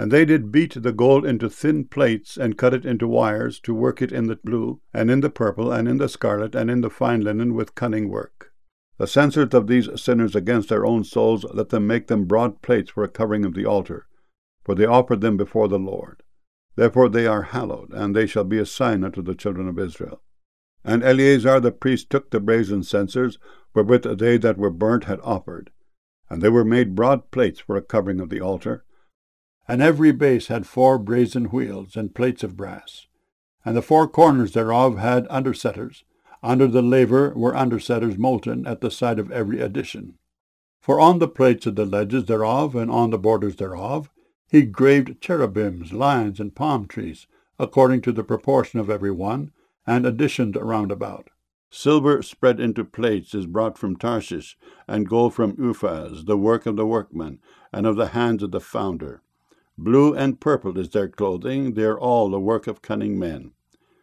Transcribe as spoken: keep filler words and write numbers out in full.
And they did beat the gold into thin plates, and cut it into wires, to work it in the blue, and in the purple, and in the scarlet, and in the fine linen, with cunning work. The censors of these sinners against their own souls, let them make them broad plates for a covering of the altar, for they offered them before the Lord. Therefore they are hallowed, and they shall be a sign unto the children of Israel. And Eleazar the priest took the brazen censers, wherewith they that were burnt had offered, and they were made broad plates for a covering of the altar. And every base had four brazen wheels, and plates of brass. And the four corners thereof had undersetters. Under the laver were undersetters molten at the side of every addition. For on the plates of the ledges thereof, and on the borders thereof, he graved cherubims, lions, and palm trees, according to the proportion of every one, and additioned round about. Silver spread into plates is brought from Tarshish, and gold from Uphaz, the work of the workman, and of the hands of the founder. Blue and purple is their clothing, they are all the work of cunning men.